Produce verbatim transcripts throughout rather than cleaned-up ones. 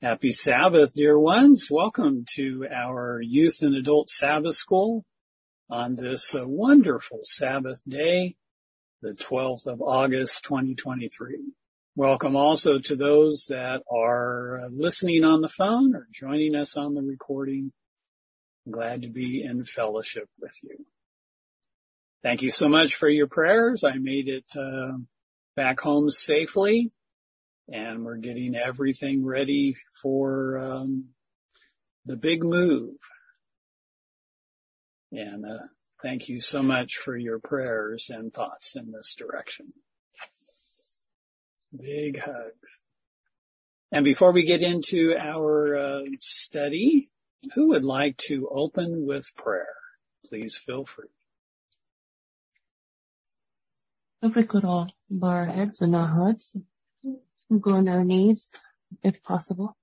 Happy Sabbath, dear ones. Welcome to our Youth and Adult Sabbath School on this uh, wonderful Sabbath day, the twelfth of August, twenty twenty-three. Welcome also to those that are uh, listening on the phone or joining us on the recording. I'm glad to be in fellowship with you. Thank you so much for your prayers. I made it uh, back home safely. And we're getting everything ready for um, the big move. And uh, thank you so much for your prayers and thoughts in this direction. Big hugs. And before we get into our uh, study, who would like to open with prayer? Please feel free. If we could all bow our heads and our hearts. Go on our knees, if possible.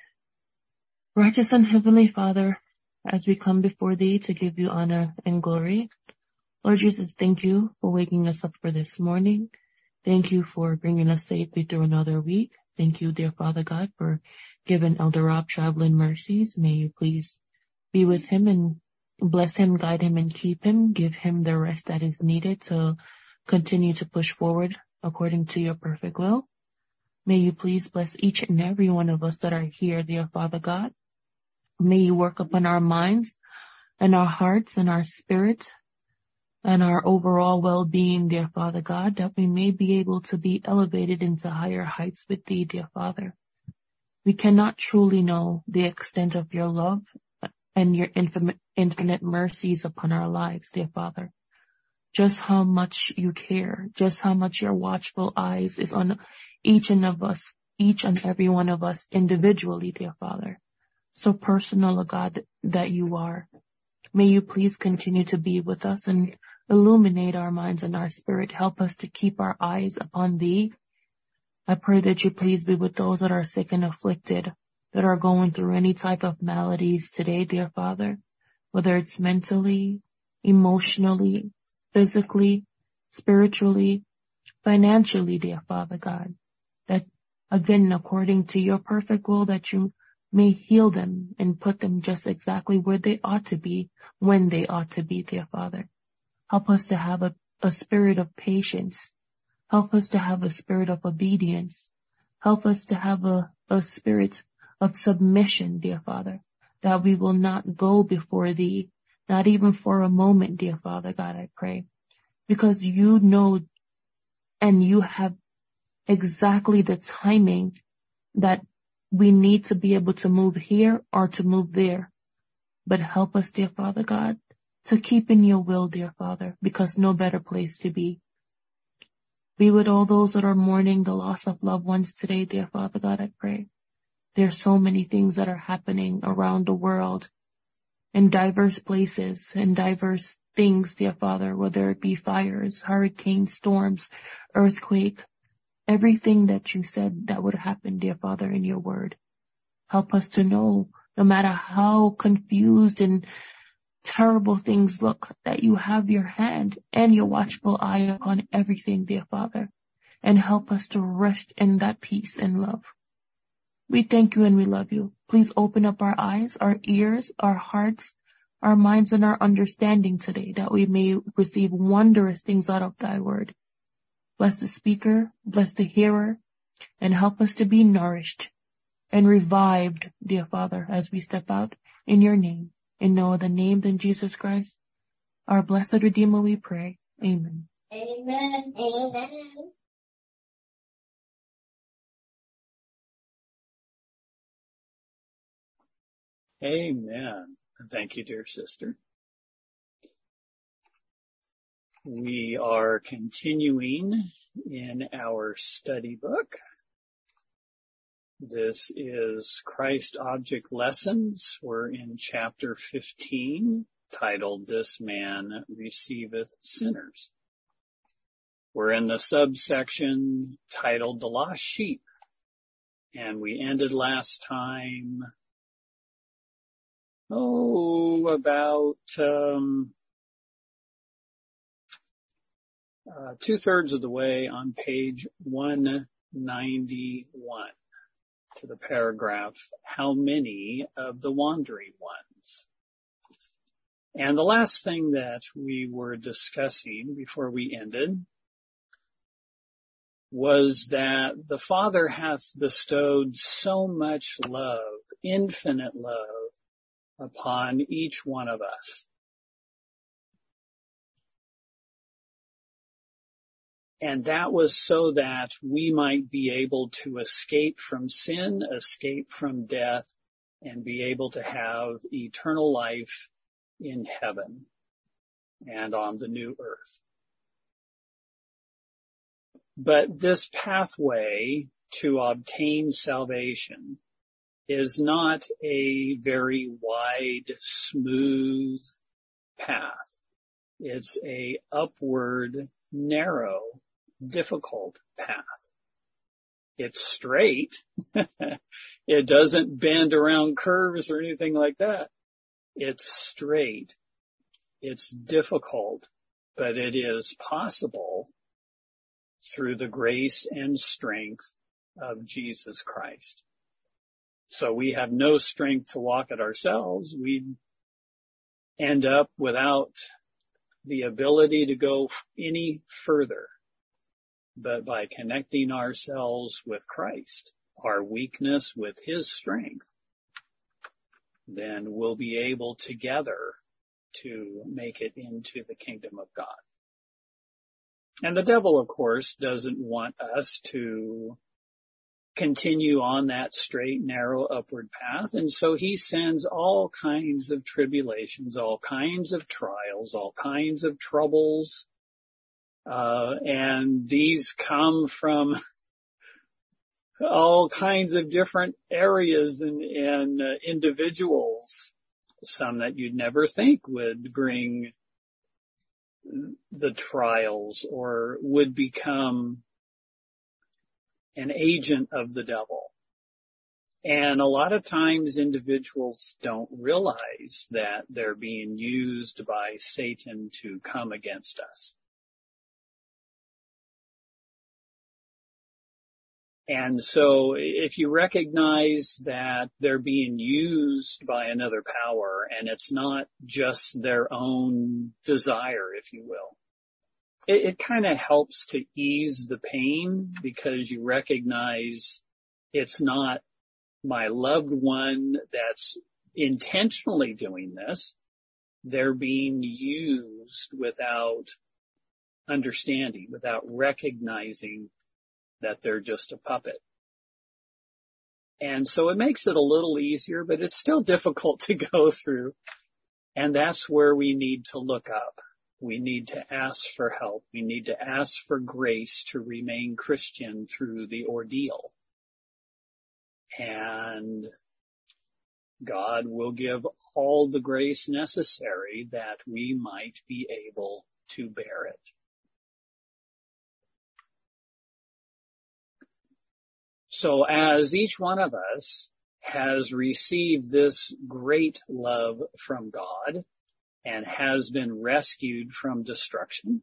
Righteous and Heavenly Father, as we come before Thee to give You honor and glory, Lord Jesus, thank You for waking us up for this morning. Thank You for bringing us safely through another week. Thank You, dear Father God, for giving Elder Rob traveling mercies. May You please be with him and bless him, guide him, and keep him. Give him the rest that is needed to continue to push forward according to Your perfect will. May You please bless each and every one of us that are here, dear Father God. May You work upon our minds and our hearts and our spirit and our overall well-being, dear Father God, that we may be able to be elevated into higher heights with Thee, dear Father. We cannot truly know the extent of Your love and Your infinite, infinite mercies upon our lives, dear Father. Just how much You care, just how much Your watchful eyes is on each and of us, each and every one of us individually, dear Father. So personal, God, that You are. May You please continue to be with us and illuminate our minds and our spirit. Help us to keep our eyes upon Thee. I pray that You please be with those that are sick and afflicted, that are going through any type of maladies today, dear Father, whether it's mentally, emotionally, physically, spiritually, financially, dear Father God. That, again, according to Your perfect will, that You may heal them and put them just exactly where they ought to be, when they ought to be, dear Father. Help us to have a, a spirit of patience. Help us to have a spirit of obedience. Help us to have a, a spirit of submission, dear Father, that we will not go before Thee, not even for a moment, dear Father God, I pray, because You know and You have exactly the timing that we need to be able to move here or to move there. But help us, dear Father God, to keep in Your will, dear Father, because no better place to be. Be with all those that are mourning the loss of loved ones today, dear Father God, I pray. There's so many things that are happening around the world in diverse places and diverse things, dear Father, whether it be fires, hurricanes, storms, earthquake, everything that You said that would happen, dear Father, in Your word. Help us to know, no matter how confused and terrible things look, that You have Your hand and Your watchful eye upon everything, dear Father, and help us to rest in that peace and love. We thank You and we love You. Please open up our eyes, our ears, our hearts, our minds, and our understanding today, that we may receive wondrous things out of Thy word. Bless the speaker, bless the hearer, and help us to be nourished and revived, dear Father, as we step out in Your name. In no other name than Jesus Christ, our blessed Redeemer, we pray. Amen. Amen. Amen. Amen. Thank you, dear sister. We are continuing in our study book. This is Christ Object Lessons. We're in chapter fifteen, titled This Man Receiveth Sinners. We're in the subsection titled The Lost Sheep. And we ended last time, oh, about um, uh, two-thirds of the way on page one ninety-one. to the paragraph, how many of the wandering ones? And the last thing that we were discussing before we ended was that the Father hath bestowed so much love, infinite love, upon each one of us. And that was so that we might be able to escape from sin, escape from death, and be able to have eternal life in heaven and on the new earth. But this pathway to obtain salvation is not a very wide, smooth path. It's a upward, narrow, difficult path. It's straight. It doesn't bend around curves or anything like that. It's straight. It's difficult, but it is possible through the grace and strength of Jesus Christ. So we have no strength to walk it ourselves. We end up without the ability to go any further. But by connecting ourselves with Christ, our weakness with His strength, then we'll be able together to make it into the kingdom of God. And the devil, of course, doesn't want us to continue on that straight, narrow, upward path. And so he sends all kinds of tribulations, all kinds of trials, all kinds of troubles. Uh, and these come from all kinds of different areas and, and uh, individuals, some that you'd never think would bring the trials or would become an agent of the devil. And a lot of times individuals don't realize that they're being used by Satan to come against us. And so if you recognize that they're being used by another power and it's not just their own desire, if you will, it, it kind of helps to ease the pain because you recognize it's not my loved one that's intentionally doing this. They're being used without understanding, without recognizing that they're just a puppet. And so it makes it a little easier, but it's still difficult to go through. And that's where we need to look up. We need to ask for help. We need to ask for grace to remain Christian through the ordeal. And God will give all the grace necessary that we might be able to bear it. So as each one of us has received this great love from God and has been rescued from destruction,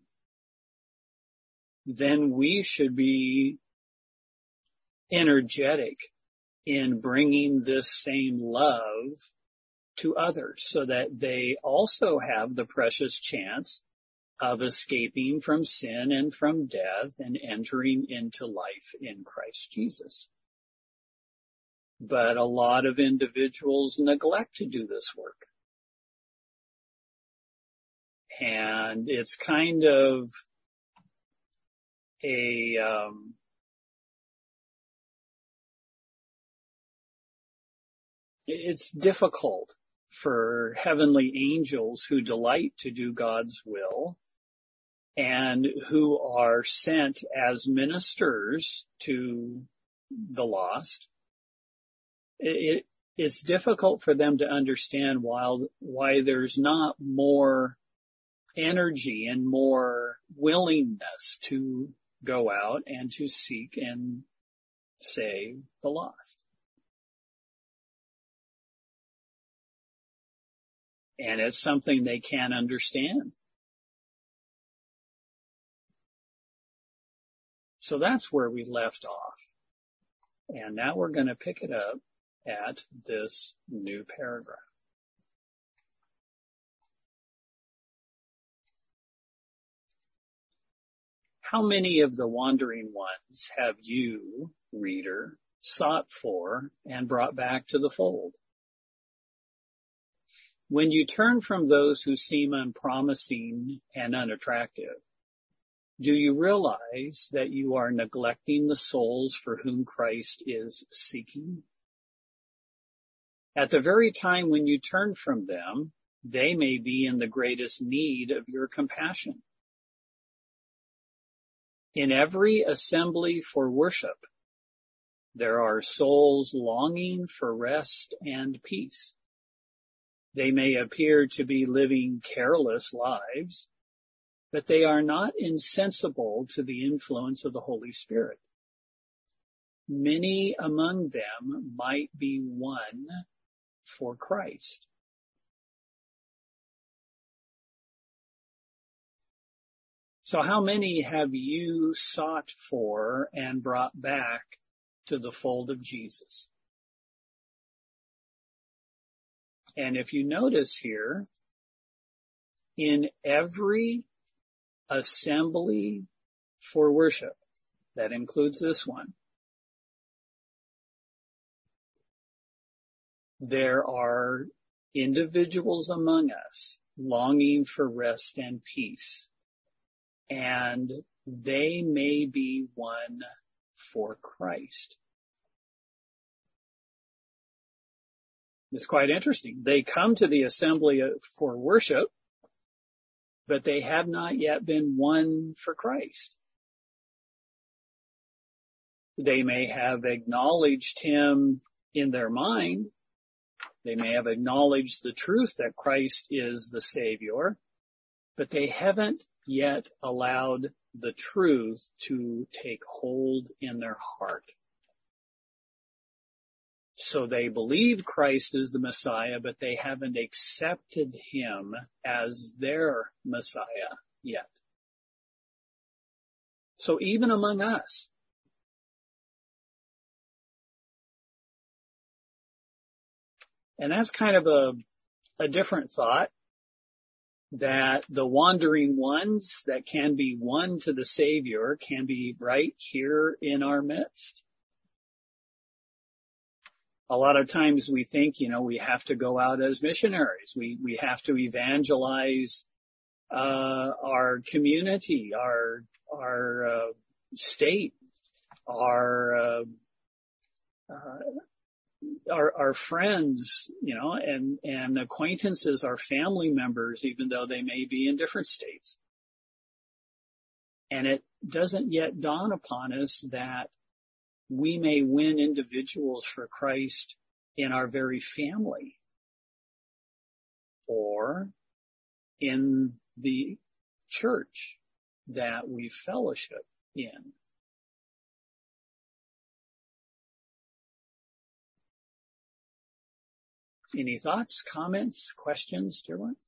then we should be energetic in bringing this same love to others so that they also have the precious chance of escaping from sin and from death and entering into life in Christ Jesus. But a lot of individuals neglect to do this work. And it's kind of a, um, it's difficult for heavenly angels who delight to do God's will and who are sent as ministers to the lost. It, it's difficult for them to understand why, why there's not more energy and more willingness to go out and to seek and save the lost. And it's something they can't understand. So that's where we left off. And now we're going to pick it up at this new paragraph. How many of the wandering ones have you, reader, sought for and brought back to the fold? When you turn from those who seem unpromising and unattractive, do you realize that you are neglecting the souls for whom Christ is seeking? At the very time when you turn from them, they may be in the greatest need of your compassion. In every assembly for worship, there are souls longing for rest and peace. They may appear to be living careless lives, but they are not insensible to the influence of the Holy Spirit. Many among them might be won for Christ. So how many have you sought for and brought back to the fold of Jesus? And if you notice here, in every assembly for worship, that includes this one, there are individuals among us longing for rest and peace, and they may be won for Christ. It's quite interesting. They come to the assembly for worship, but they have not yet been won for Christ. They may have acknowledged him in their mind. They may have acknowledged the truth that Christ is the Savior, but they haven't yet allowed the truth to take hold in their heart. So they believe Christ is the Messiah, but they haven't accepted him as their Messiah yet. So even among us, and that's kind of a, a different thought, that the wandering ones that can be won to the Savior can be right here in our midst. A lot of times we think, you know, we have to go out as missionaries. We, we have to evangelize, uh, our community, our, our, uh, state, our, uh, uh, our, our friends, you know, and, and acquaintances, our family members, even though they may be in different states. And it doesn't yet dawn upon us that we may win individuals for Christ in our very family or in the church that we fellowship in. Any thoughts, comments, questions, dear ones?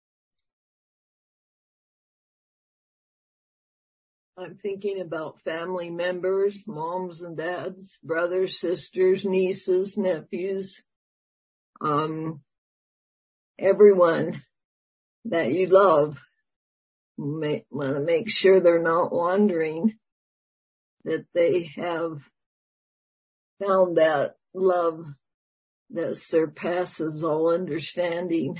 I'm thinking about family members, moms and dads, brothers, sisters, nieces, nephews, um, everyone that you love. You want to make sure they're not wandering, that they have found that love that surpasses all understanding.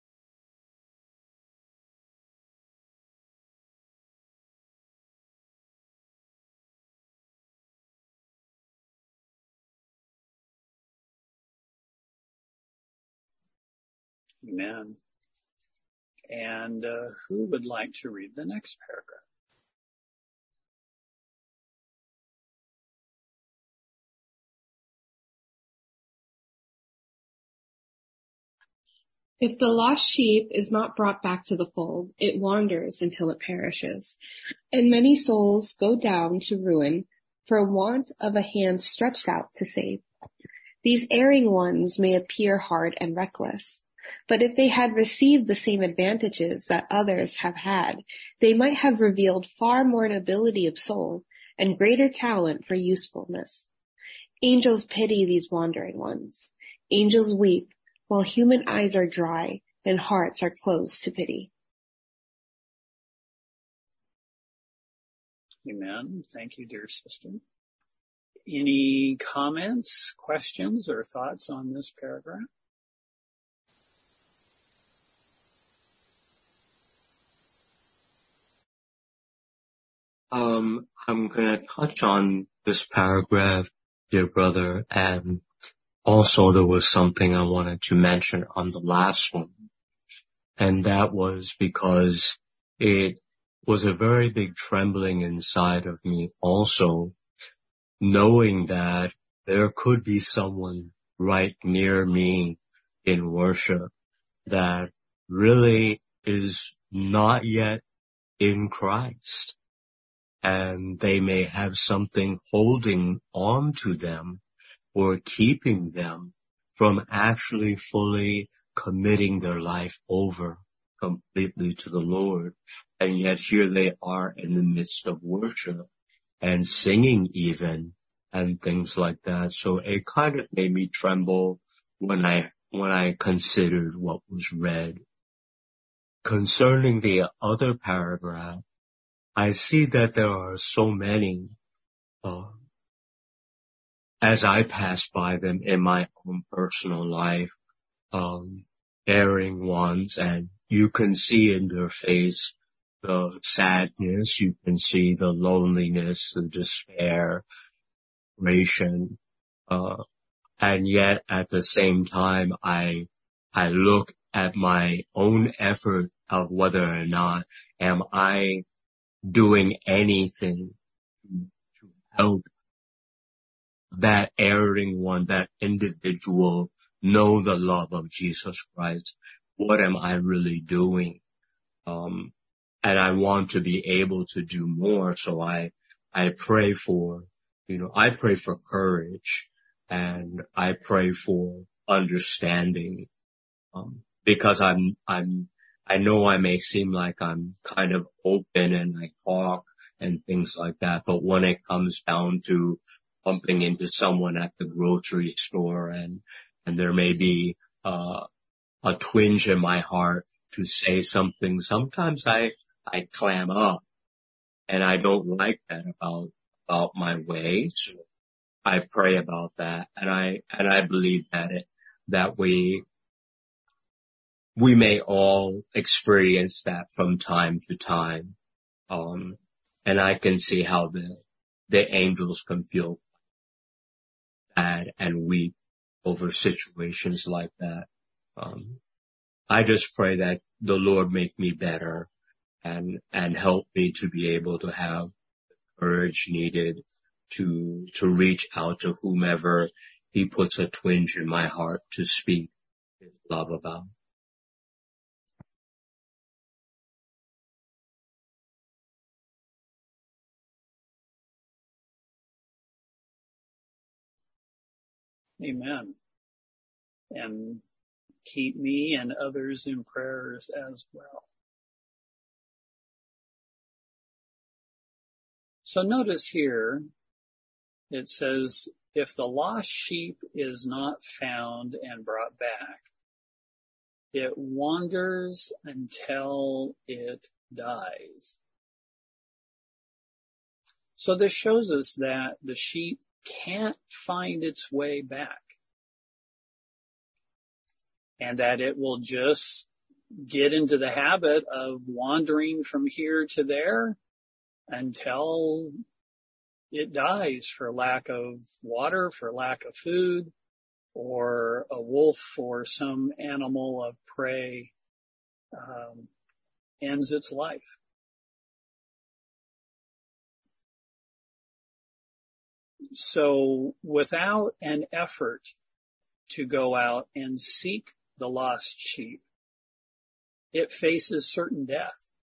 Amen. And uh, who would like to read the next paragraph? If the lost sheep is not brought back to the fold, it wanders until it perishes. And many souls go down to ruin for want of a hand stretched out to save. These erring ones may appear hard and reckless, but if they had received the same advantages that others have had, they might have revealed far more nobility of soul and greater talent for usefulness. Angels pity these wandering ones. Angels weep while human eyes are dry and hearts are closed to pity. Amen. Thank you, dear sister. Any comments, questions, or thoughts on this paragraph? Um, I'm gonna touch on this paragraph, dear brother, and also there was something I wanted to mention on the last one, and that was because it was a very big trembling inside of me also, knowing that there could be someone right near me in worship that really is not yet in Christ. And they may have something holding on to them or keeping them from actually fully committing their life over completely to the Lord. And yet here they are in the midst of worship and singing even and things like that. So it kind of made me tremble when I, when I considered what was read. Concerning the other paragraph, I see that there are so many, uh, as I pass by them in my own personal life, um, erring ones, and you can see in their face the sadness, you can see the loneliness, the despair, frustration, uh, and yet at the same time, I, I look at my own effort of whether or not am I doing anything to help that erring one, that individual, know the love of Jesus Christ. What am I really doing? Um, and I want to be able to do more. So I, I pray for, you know, I pray for courage and I pray for understanding, um, because I'm, I'm, I know I may seem like I'm kind of open and I talk and things like that, but when it comes down to bumping into someone at the grocery store and, and there may be, uh, a twinge in my heart to say something, sometimes I, I clam up and I don't like that about, about my way. So I pray about that and I, and I believe that it, that we, we may all experience that from time to time. Um, and I can see how the, the angels can feel sad and weep over situations like that. Um, I just pray that the Lord make me better and, and help me to be able to have courage needed to, to reach out to whomever He puts a twinge in my heart to speak His love about. Amen. And keep me and others in prayers as well. So notice here, it says, if the lost sheep is not found and brought back, it wanders until it dies. So this shows us that the sheep can't find its way back and that it will just get into the habit of wandering from here to there until it dies for lack of water, for lack of food, or a wolf or some animal of prey um, ends its life. So without an effort to go out and seek the lost sheep, it faces certain death.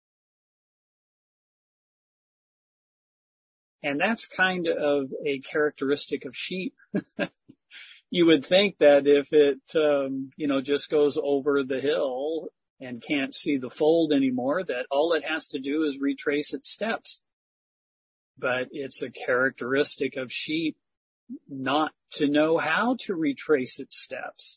And that's kind of a characteristic of sheep. You would think that if it, um, you know, just goes over the hill and can't see the fold anymore, that all it has to do is retrace its steps. But it's a characteristic of sheep not to know how to retrace its steps.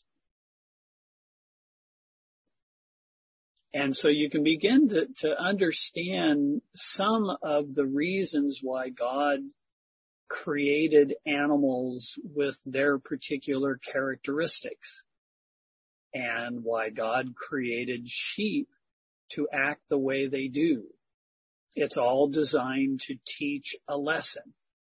And so you can begin to, to understand some of the reasons why God created animals with their particular characteristics, and why God created sheep to act the way they do. It's all designed to teach a lesson.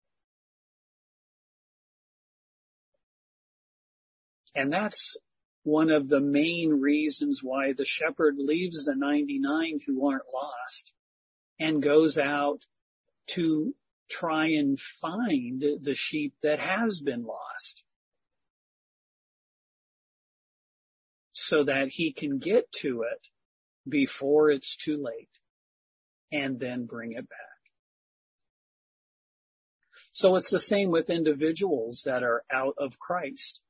And that's one of the main reasons why the shepherd leaves the ninety-nine who aren't lost and goes out to try and find the sheep that has been lost, so that he can get to it before it's too late and then bring it back. So it's the same with individuals that are out of Christ.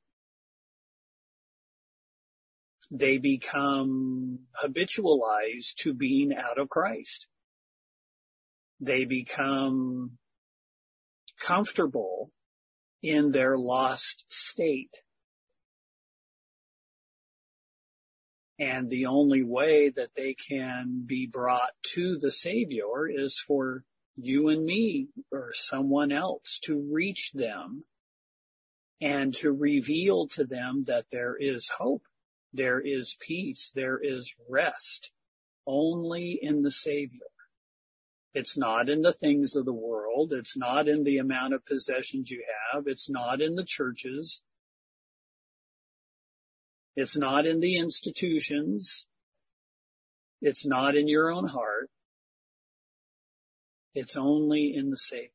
They become habitualized to being out of Christ. They become comfortable in their lost state. And the only way that they can be brought to the Savior is for you and me or someone else to reach them and to reveal to them that there is hope, there is peace, there is rest only in the Savior. It's not in the things of the world. It's not in the amount of possessions you have. It's not in the churches. It's not in the institutions. It's not in your own heart. It's only in the Savior.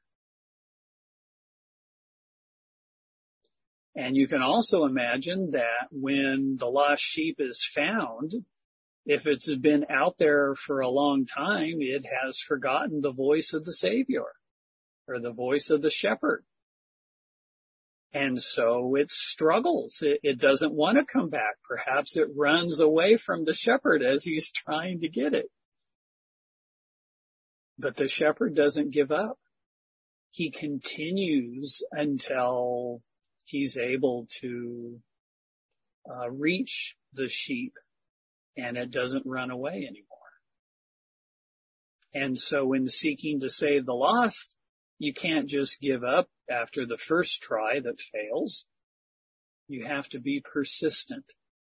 And you can also imagine that when the lost sheep is found, if it's been out there for a long time, it has forgotten the voice of the Savior or the voice of the shepherd. And so it struggles. It, it doesn't want to come back. Perhaps it runs away from the shepherd as he's trying to get it. But the shepherd doesn't give up. He continues until he's able to uh, reach the sheep and it doesn't run away anymore. And so in seeking to save the lost, you can't just give up after the first try that fails. You have to be persistent.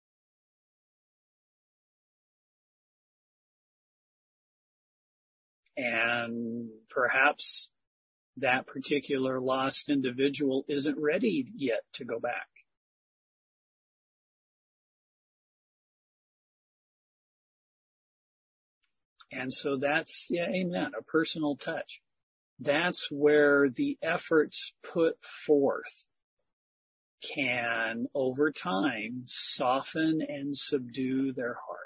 And perhaps that particular lost individual isn't ready yet to go back. And so that's, yeah, amen, a personal touch. That's where the efforts put forth can, over time, soften and subdue their heart.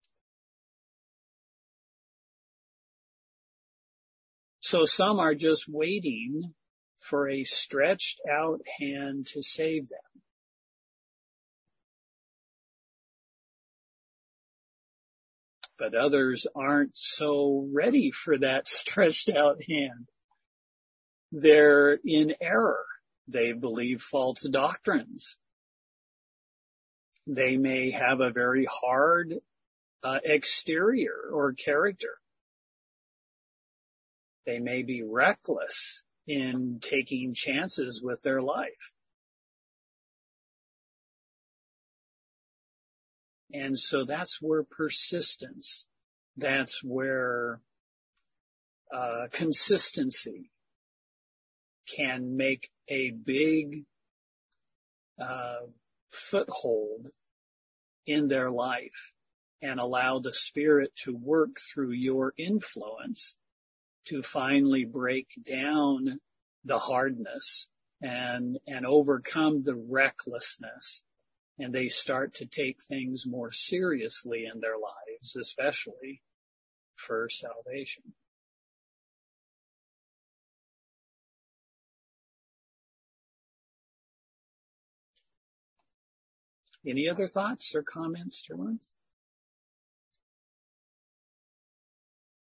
So some are just waiting for a stretched out hand to save them. But others aren't so ready for that stretched out hand. They're in error. They believe false doctrines. They may have a very hard uh, exterior or character. They may be reckless in taking chances with their life. And so that's where persistence, that's where uh, consistency can make a big uh, foothold in their life and allow the Spirit to work through your influence to finally break down the hardness and, and overcome the recklessness. And they start to take things more seriously in their lives, especially for salvation. Any other thoughts or comments, Jerome?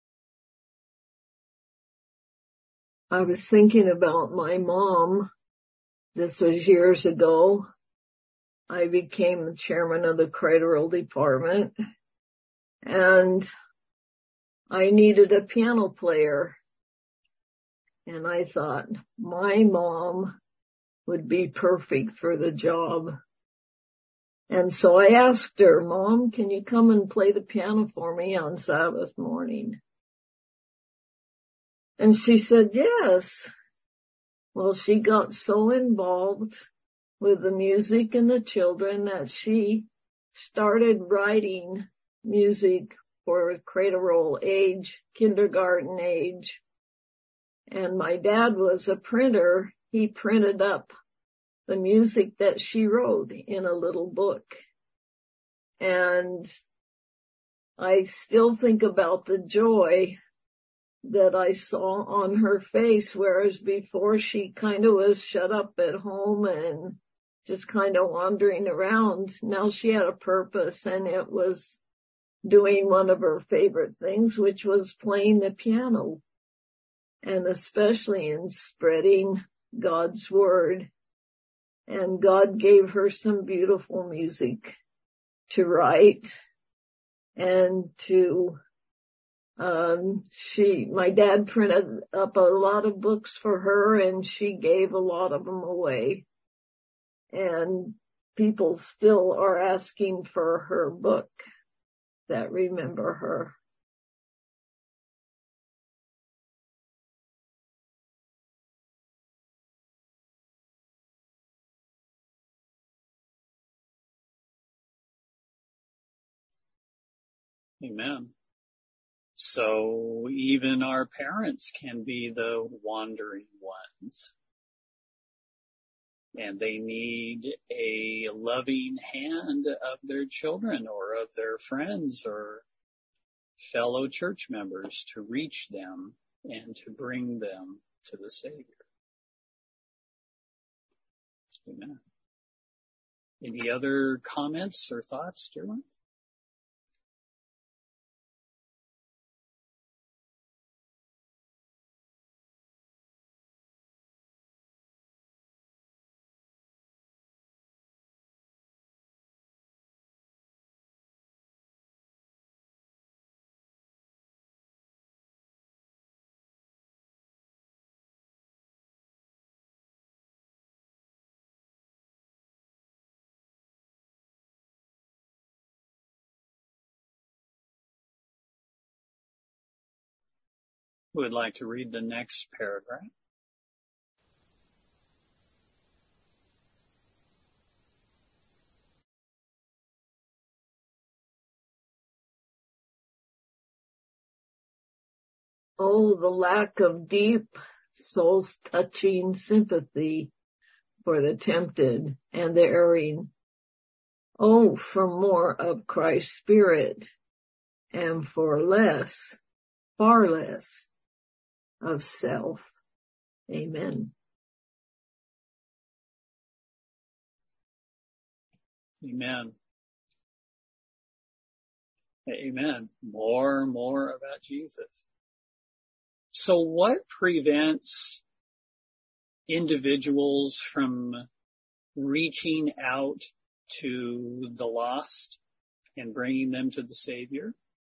I was thinking about my mom This was years ago. I became the chairman of the cradle department, and I needed a piano player. And I thought my mom would be perfect for the job. And so I asked her, Mom, can you come and play the piano for me on Sabbath morning? And she said, yes. Well, she got so involved with the music and the children that she started writing music for cradle roll age, kindergarten age. And my dad was a printer. He printed up the music that she wrote in a little book. And I still think about the joy that I saw on her face, whereas before she kind of was shut up at home and just kind of wandering around. Now she had a purpose, and it was doing one of her favorite things, which was playing the piano, and especially in spreading God's word. And God gave her some beautiful music to write and to Um, she, my dad printed up a lot of books for her, and she gave a lot of them away. And people still are asking for her book that remember her. Amen. So even our parents can be the wandering ones. And they need a loving hand of their children or of their friends or fellow church members to reach them and to bring them to the Savior. Amen. Any other comments or thoughts, dear ones? Who would like to read the next paragraph? Oh, the lack of deep, soul-touching sympathy for the tempted and the erring. Oh, for more of Christ's Spirit, and for less, far less, of self. Amen. Amen. Amen. More and more about Jesus. So what prevents individuals from reaching out to the lost and bringing them to the Savior?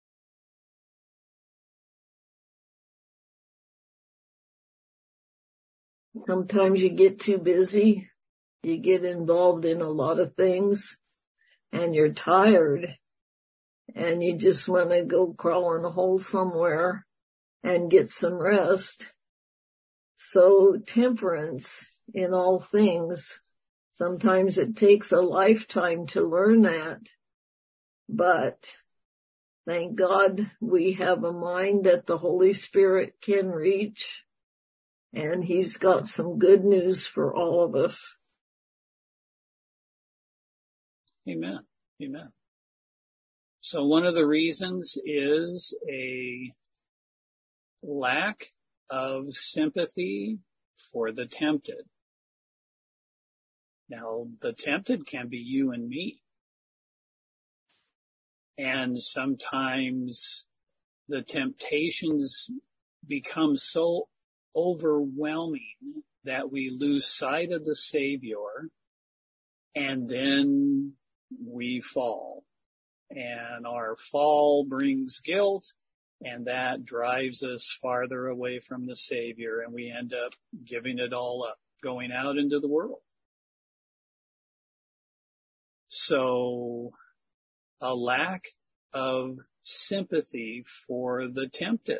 Sometimes you get too busy, you get involved in a lot of things, and you're tired, and you just want to go crawl in a hole somewhere and get some rest. So temperance in all things, sometimes it takes a lifetime to learn that, but thank God we have a mind that the Holy Spirit can reach, and He's got some good news for all of us. Amen. Amen. So one of the reasons is a lack of sympathy for the tempted. Now, the tempted can be you and me. And sometimes the temptations become so overwhelming that we lose sight of the Savior and then we fall. And our fall brings guilt, and that drives us farther away from the Savior, and we end up giving it all up, going out into the world. So a lack of sympathy for the tempted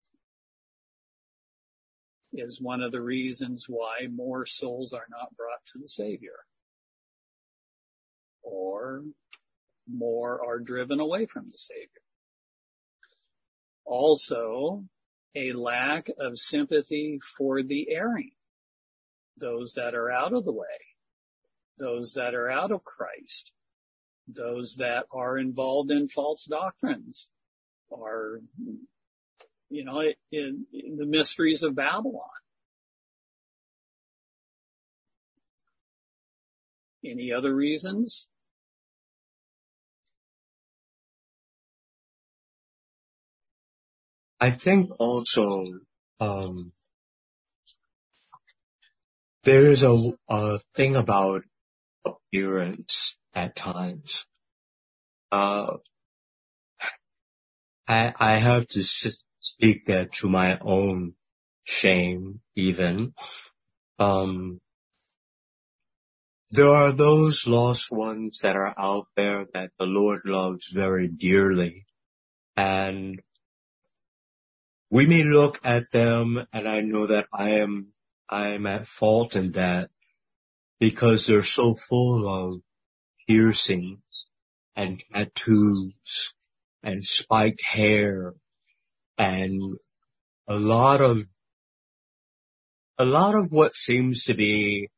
is one of the reasons why more souls are not brought to the Savior, or more are driven away from the Savior. Also, a lack of sympathy for the erring, those that are out of the way, those that are out of Christ, those that are involved in false doctrines, are, you know, in, in the mysteries of Babylon. Any other reasons? I think also, um, there is a, a thing about appearance at times. Uh, I, I have to speak that to my own shame, even. Um, there are those lost ones that are out there that the Lord loves very dearly, and we may look at them, and I know that I am, I am at fault in that, because they're so full of piercings and tattoos and spiked hair and a lot of, a lot of what seems to be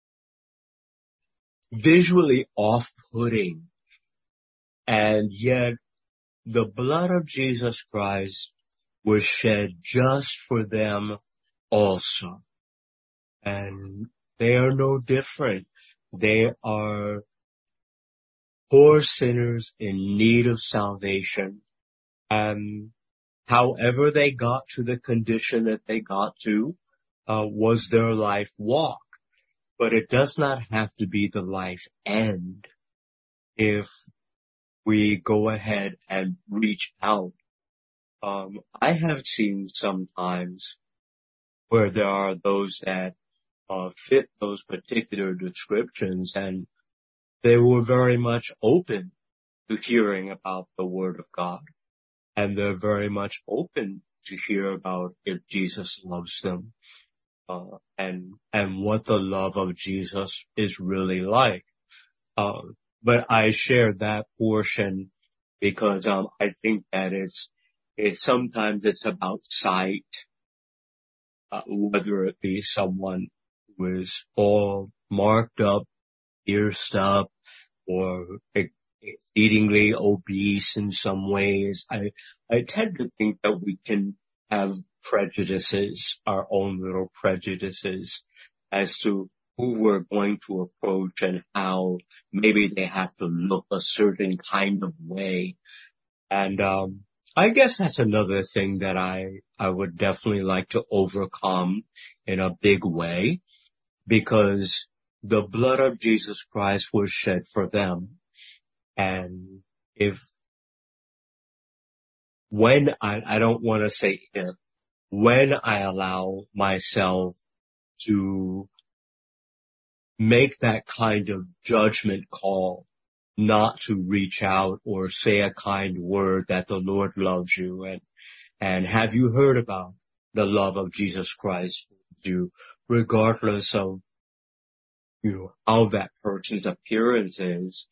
visually off-putting. And yet the blood of Jesus Christ was shed just for them also. And they are no different. They are poor sinners in need of salvation. And however they got to the condition that they got to, uh, was their life walk. But it does not have to be the life end if we go ahead and reach out. Um, I have seen sometimes where there are those that uh, fit those particular descriptions, and they were very much open to hearing about the Word of God. And they're very much open to hear about if Jesus loves them, uh, and, and what the love of Jesus is really like. Uh, but I share that portion because, um, I think that it's, it's sometimes it's about sight, uh, whether it be someone who is all marked up, pierced up, or exceedingly obese in some ways. I, I tend to think that we can have prejudices, our own little prejudices, as to who we're going to approach and how maybe they have to look a certain kind of way. And, um, I guess that's another thing that I, I would definitely like to overcome in a big way, because the blood of Jesus Christ was shed for them. And if, when I, I don't want to say if, when I allow myself to make that kind of judgment call, not to reach out or say a kind word that the Lord loves you, and, and have you heard about the love of Jesus Christ to you, regardless of, you know, how that person's appearance is.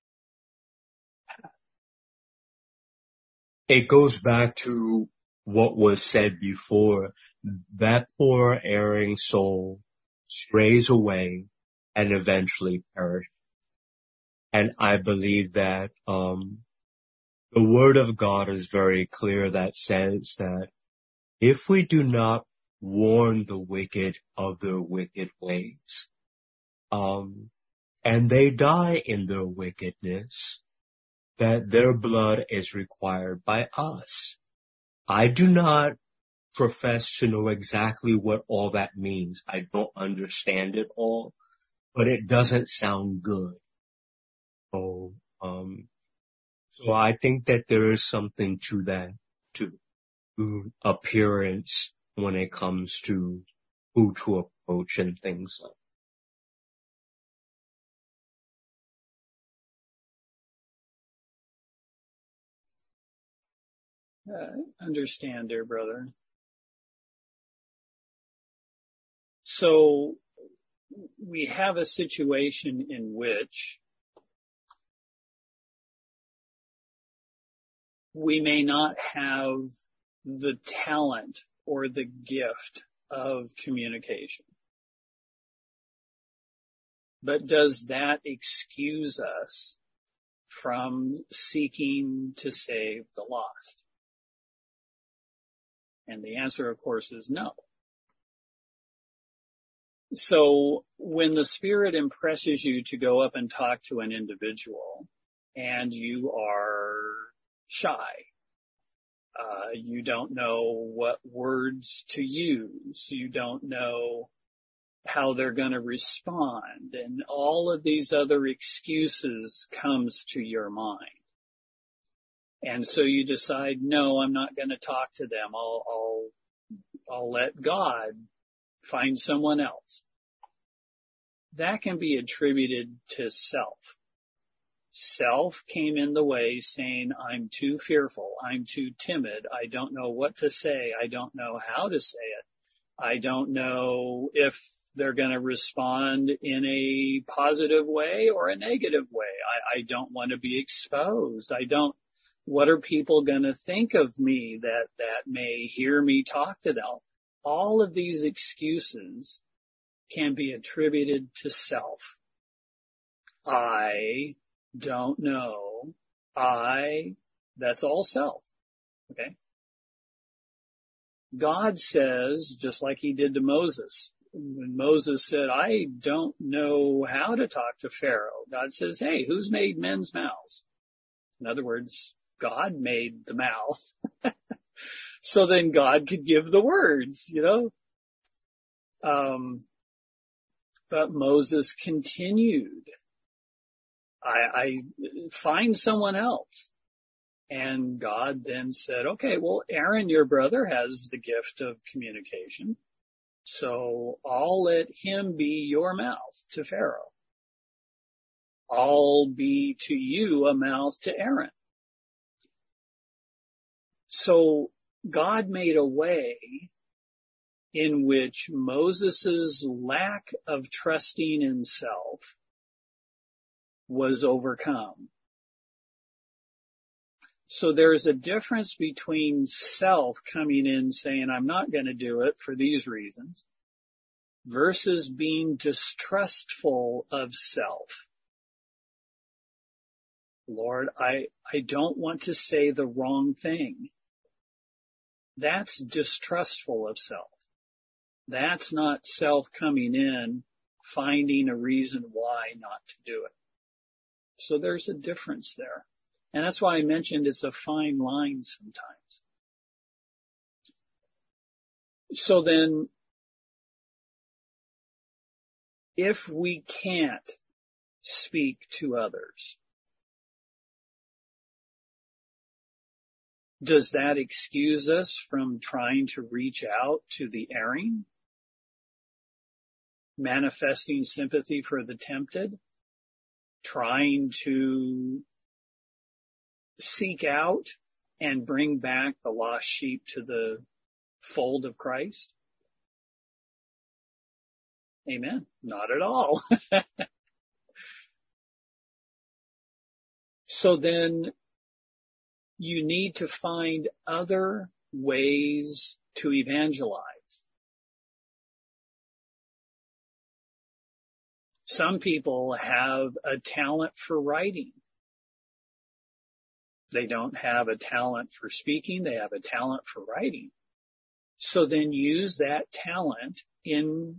It goes back to what was said before. That poor erring soul strays away and eventually perishes. And I believe that um the Word of God is very clear that says that if we do not warn the wicked of their wicked ways, um, and they die in their wickedness, that their blood is required by us. I do not profess to know exactly what all that means. I don't understand it all, but it doesn't sound good. So, um, so I think that there is something to that, to appearance when it comes to who to approach and things like that. Uh, understand, dear brother. So we have a situation in which we may not have the talent or the gift of communication. But does that excuse us from seeking to save the lost? And the answer, of course, is no. So when the Spirit impresses you to go up and talk to an individual and you are shy, uh, you don't know what words to use, you don't know how they're going to respond, and all of these other excuses comes to your mind. And so you decide, no, I'm not going to talk to them. I'll, I'll, I'll let God find someone else. That can be attributed to self. Self came in the way saying, I'm too fearful. I'm too timid. I don't know what to say. I don't know how to say it. I don't know if they're going to respond in a positive way or a negative way. I, I don't want to be exposed. I don't, what are people going to think of me that, that may hear me talk to them? All of these excuses can be attributed to self. I don't know. I, that's all self. Okay. God says, just like he did to Moses, when Moses said, I don't know how to talk to Pharaoh, God says, hey, who's made men's mouths? In other words, God made the mouth. So then God could give the words, you know. Um, but Moses continued. I, I find someone else. And God then said, okay, well, Aaron, your brother, has the gift of communication. So I'll let him be your mouth to Pharaoh. I'll be to you a mouth to Aaron. So God made a way in which Moses's lack of trusting in self was overcome. So there's a difference between self coming in saying, I'm not going to do it for these reasons, versus being distrustful of self. Lord, I, I don't want to say the wrong thing. That's distrustful of self. That's not self coming in, finding a reason why not to do it. So there's a difference there. And that's why I mentioned it's a fine line sometimes. So then, if we can't speak to others, does that excuse us from trying to reach out to the erring? Manifesting sympathy for the tempted? Trying to seek out and bring back the lost sheep to the fold of Christ? Amen. Not at all. So then you need to find other ways to evangelize. Some people have a talent for writing. They don't have a talent for speaking. They have a talent for writing. So then use that talent in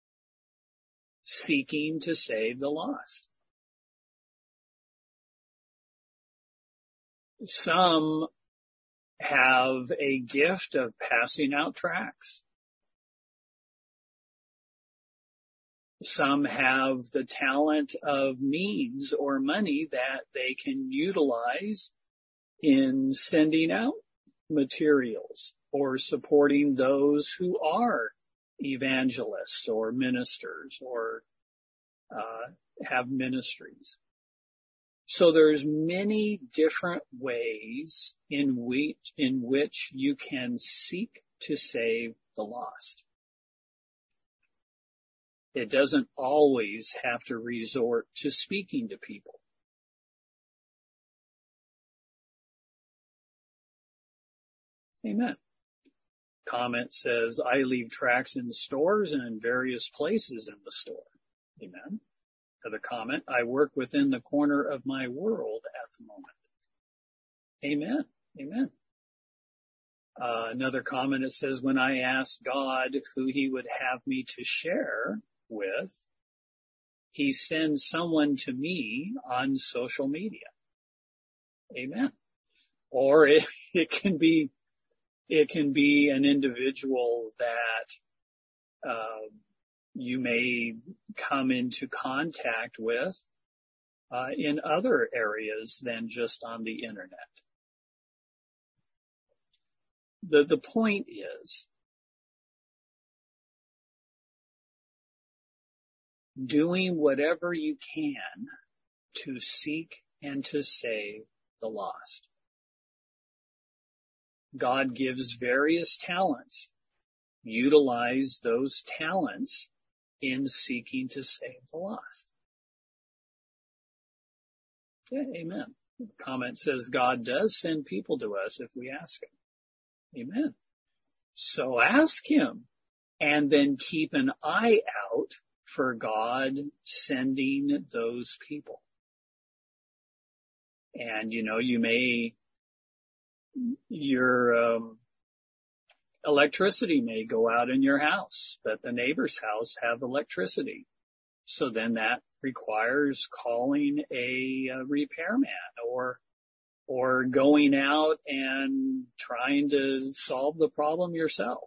seeking to save the lost. Some have a gift of passing out tracts. Some have the talent of means or money that they can utilize in sending out materials or supporting those who are evangelists or ministers or uh, have ministries. So there's many different ways in which, in which you can seek to save the lost. It doesn't always have to resort to speaking to people. Amen. Comment says, I leave tracts in stores and in various places in the store. Amen. Another comment, I work within the corner of my world at the moment. Amen. Amen. Uh, another comment, it says, when I ask God who he would have me to share with, he sends someone to me on social media. Amen. Or it, it can be, it can be an individual that, uh, you may come into contact with, uh, in other areas than just on the internet. The, the point is, doing whatever you can to seek and to save the lost. God gives various talents. Utilize those talents in seeking to save the lost. Yeah, amen. The comment says God does send people to us if we ask him. Amen. So ask him and then keep an eye out for God sending those people. And, you know, you may, your um, electricity may go out in your house, but the neighbor's house have electricity. So then that requires calling a, a repairman or or going out and trying to solve the problem yourself.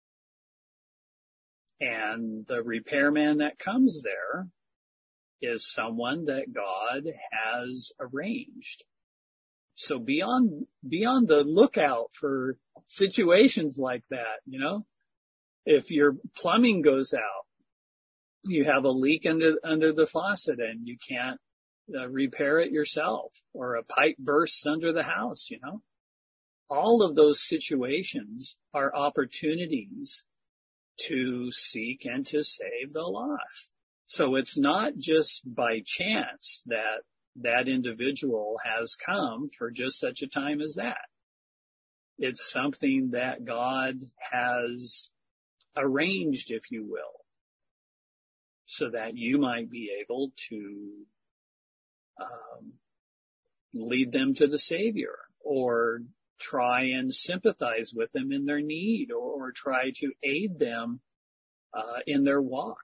And the repairman that comes there is someone that God has arranged. So be on, be on the lookout for situations like that, you know. If your plumbing goes out, you have a leak under, under the faucet and you can't uh, repair it yourself, or a pipe bursts under the house, you know. All of those situations are opportunities to seek and to save the lost. So it's not just by chance that that individual has come for just such a time as that. It's something that God has arranged, if you will, so that you might be able to um, lead them to the Savior, or try and sympathize with them in their need, or, or try to aid them uh, in their walk.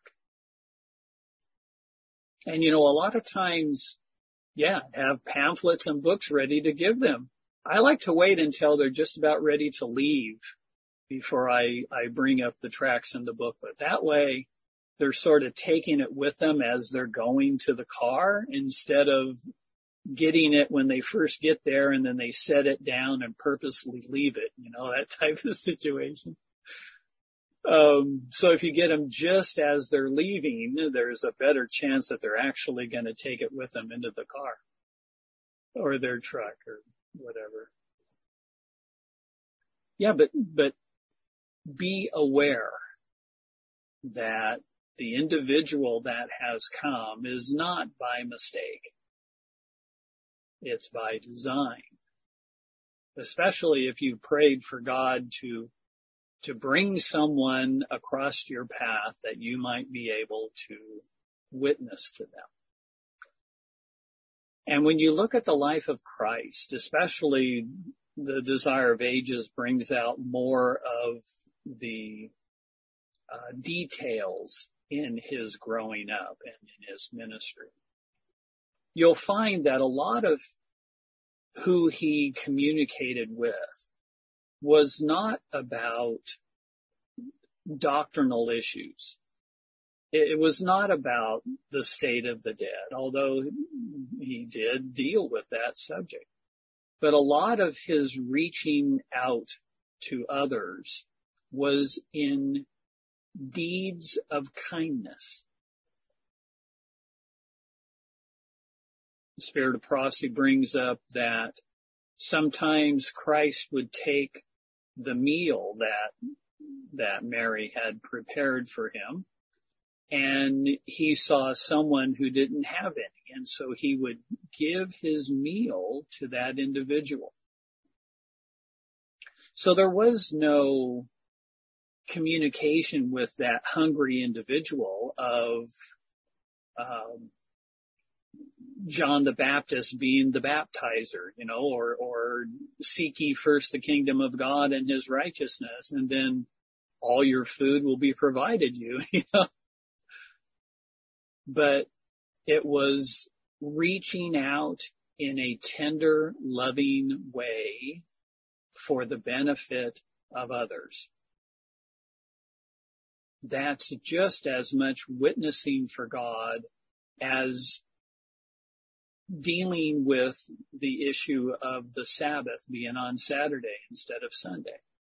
And, you know, a lot of times, yeah, have pamphlets and books ready to give them. I like to wait until they're just about ready to leave before I, I bring up the tracts and the booklet. That way, they're sort of taking it with them as they're going to the car, instead of getting it when they first get there and then they set it down and purposely leave it, you know, that type of situation. Um, so if you get them just as they're leaving, there's a better chance that they're actually going to take it with them into the car or their truck or whatever. Yeah, but, but be aware that the individual that has come is not by mistake. It's by design. Especially if you prayed for God to to bring someone across your path that you might be able to witness to them. And when you look at the life of Christ, especially the Desire of Ages brings out more of the uh, details in his growing up and in his ministry. You'll find that a lot of who he communicated with was not about doctrinal issues. It was not about the state of the dead, although he did deal with that subject. But a lot of his reaching out to others was in deeds of kindness. Spirit of Prophecy brings up that sometimes Christ would take the meal that that Mary had prepared for him, and he saw someone who didn't have any, and so he would give his meal to that individual. So there was no communication with that hungry individual of um, John the Baptist being the baptizer, you know, or, or seek ye first the kingdom of God and his righteousness, and then all your food will be provided you, you know. But it was reaching out in a tender, loving way for the benefit of others. That's just as much witnessing for God as dealing with the issue of the Sabbath being on Saturday instead of Sunday.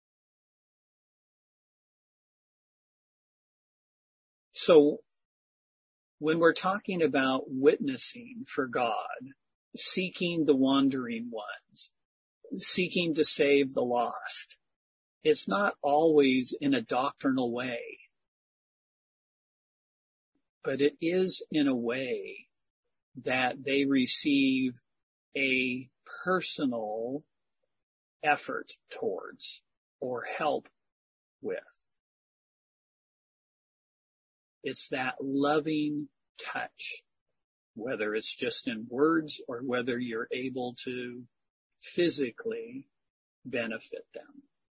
So when we're talking about witnessing for God, seeking the wandering ones, seeking to save the lost, it's not always in a doctrinal way, but it is in a way that they receive a personal effort towards or help with. It's that loving touch, whether it's just in words or whether you're able to physically benefit them.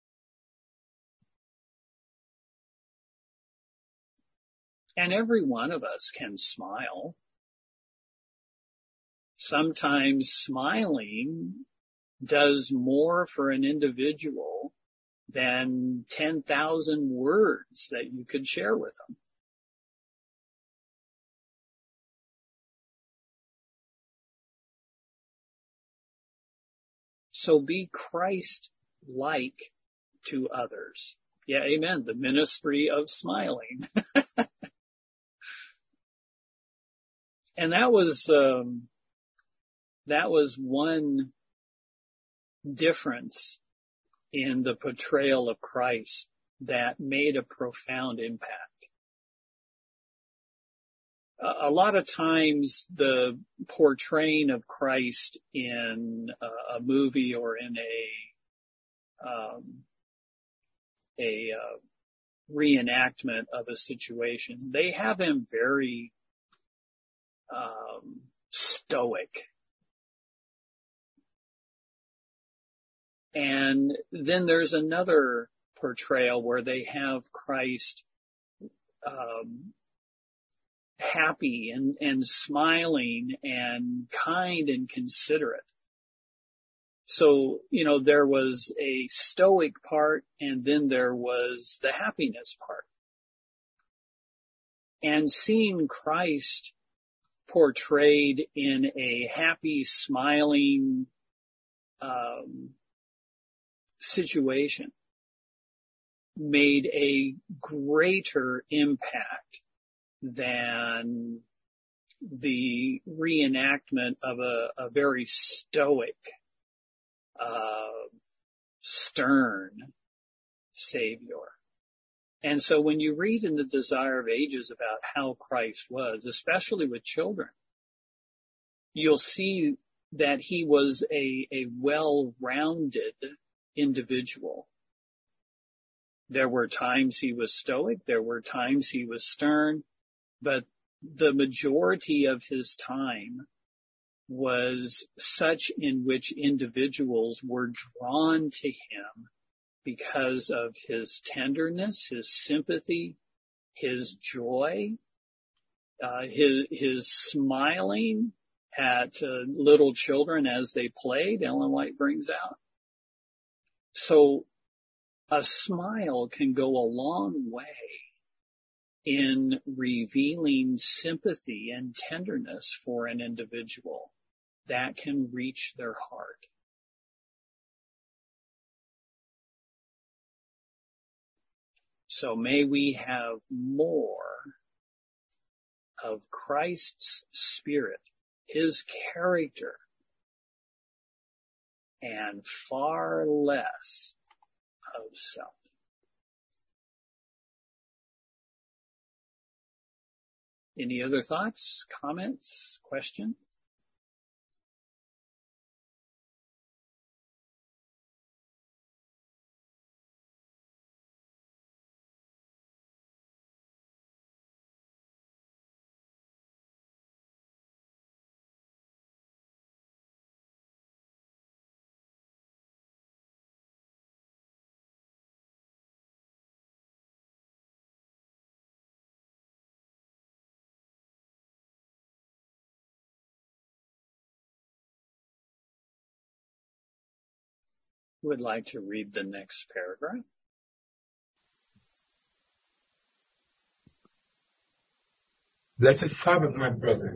And every one of us can smile. Sometimes smiling does more for an individual than ten thousand words that you could share with them. So be Christ-like to others. Yeah, amen. The ministry of smiling. And that was, um, that was one difference in the portrayal of Christ that made a profound impact. A lot of times the portraying of Christ in a, a movie or in a, um, a, uh, reenactment of a situation, they have him very, um, stoic. And then there's another portrayal where they have Christ, um, happy and, and smiling and kind and considerate. So, you know, there was a stoic part and then there was the happiness part. And seeing Christ portrayed in a happy, smiling, um, situation made a greater impact than the reenactment of a, a very stoic, uh, stern Savior. And so when you read in the Desire of Ages about how Christ was, especially with children, you'll see that he was a, a well-rounded individual. There were times he was stoic, there were times he was stern, but the majority of his time was such in which individuals were drawn to him because of his tenderness, his sympathy, his joy, uh, his, his smiling at uh, little children as they played, Ellen White brings out. So a smile can go a long way in revealing sympathy and tenderness for an individual that can reach their heart. So may we have more of Christ's Spirit, His character, and far less of self. Any other thoughts, comments, questions? Who would like to read the next paragraph? Blessed Sabbath, my brother.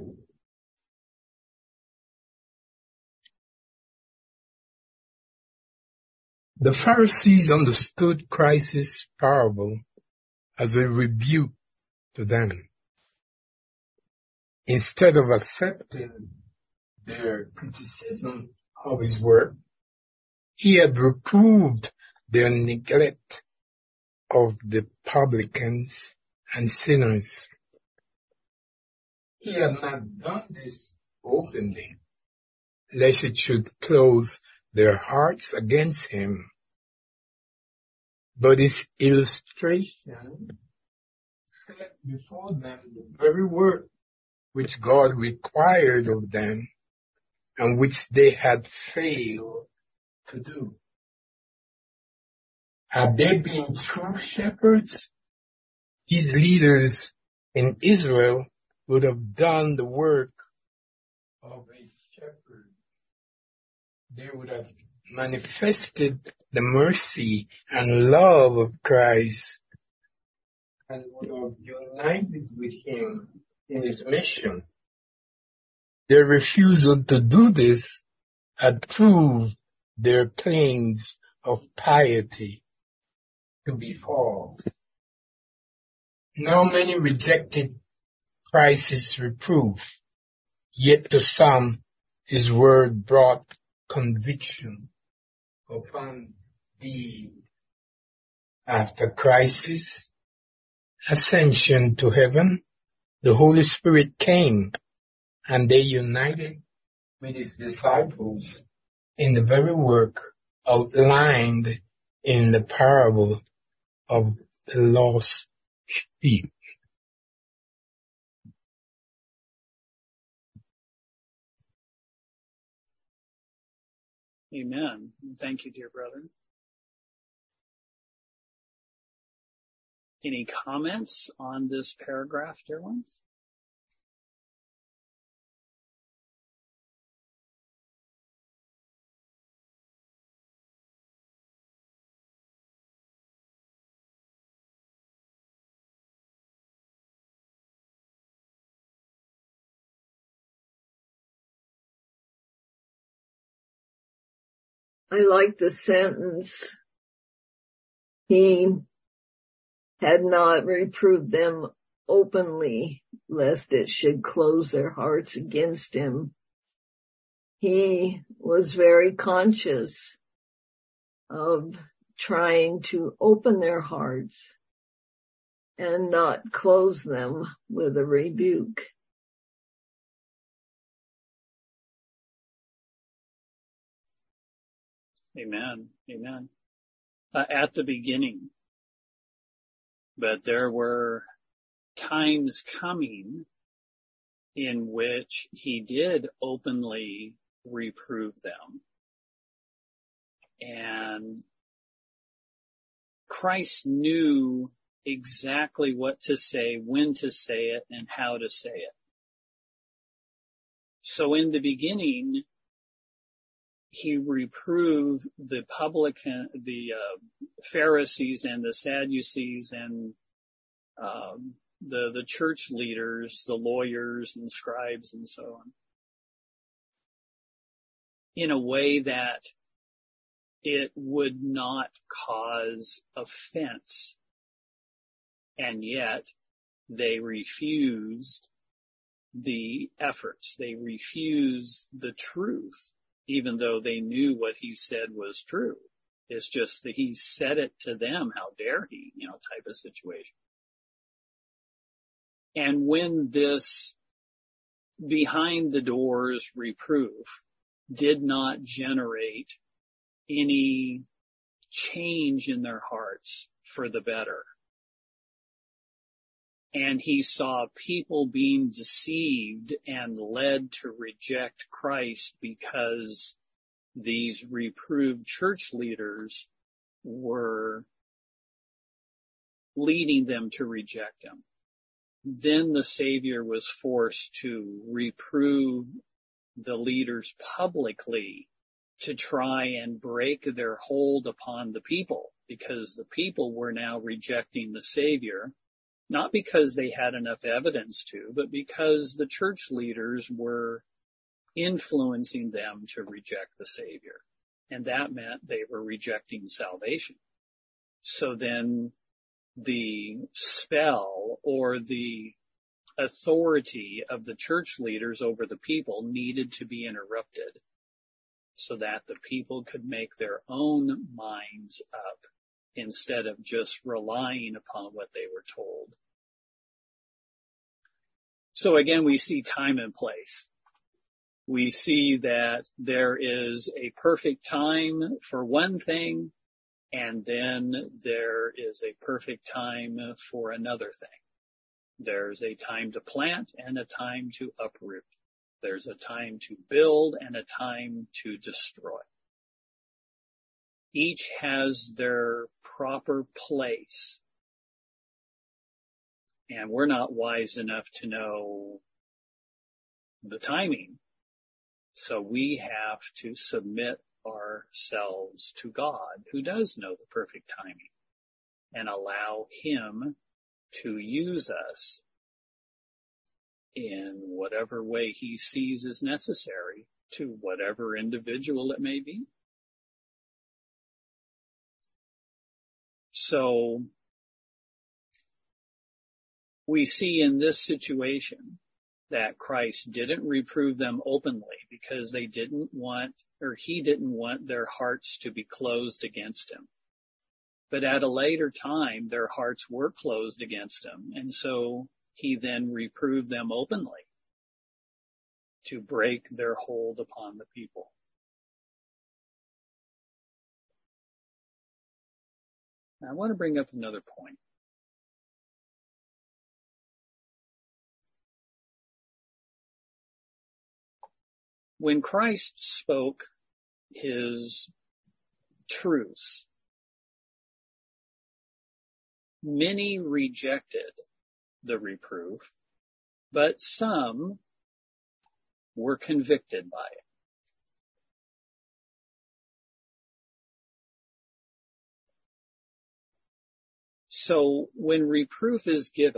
The Pharisees understood Christ's parable as a rebuke to them. Instead of accepting their criticism of his work, he had reproved their neglect of the publicans and sinners. He had not done this openly, lest it should close their hearts against him. But his illustration set before them the very work which God required of them and which they had failed to do. Had they been true shepherds, these leaders in Israel would have done the work of a shepherd. They would have manifested the mercy and love of Christ and would have united with him in his mission. Their refusal to do this had proved their claims of piety to be false. Now many rejected Christ's reproof, yet to some his word brought conviction upon deed. After Christ's ascension to heaven, the Holy Spirit came and they united with his disciples in the very work outlined in the parable of the lost sheep. Amen. Thank you, dear brother. Any comments on this paragraph, dear ones? I like the sentence, he had not reproved them openly, lest it should close their hearts against him. He was very conscious of trying to open their hearts and not close them with a rebuke. Amen. Amen. Uh, at the beginning, but there were times coming in which he did openly reprove them. And Christ knew exactly what to say, when to say it, and how to say it. So in the beginning, he reproved the publican, the uh, Pharisees and the Sadducees and um, the the church leaders, the lawyers and scribes and so on, in a way that it would not cause offense. And yet they refused the efforts. They refused the truth, even though they knew what he said was true. It's just that he said it to them. How dare he, you know, type of situation. And when this behind the doors reproof did not generate any change in their hearts for the better, and he saw people being deceived and led to reject Christ because these reproved church leaders were leading them to reject him, then the Savior was forced to reprove the leaders publicly to try and break their hold upon the people, because the people were now rejecting the Savior, not because they had enough evidence to, but because the church leaders were influencing them to reject the Savior. And that meant they were rejecting salvation. So then the spell or the authority of the church leaders over the people needed to be interrupted so that the people could make their own minds up instead of just relying upon what they were told. So again, we see time and place. We see that there is a perfect time for one thing, and then there is a perfect time for another thing. There's a time to plant and a time to uproot. There's a time to build and a time to destroy. Each has their proper place. And we're not wise enough to know the timing. So we have to submit ourselves to God, who does know the perfect timing, and allow him to use us in whatever way he sees is necessary to whatever individual it may be. So we see in this situation that Christ didn't reprove them openly because they didn't want, or he didn't want their hearts to be closed against him. But at a later time, their hearts were closed against him. And so he then reproved them openly to break their hold upon the people. Now, I want to bring up another point. When Christ spoke his truths, many rejected the reproof, but some were convicted by it. So when reproof is given,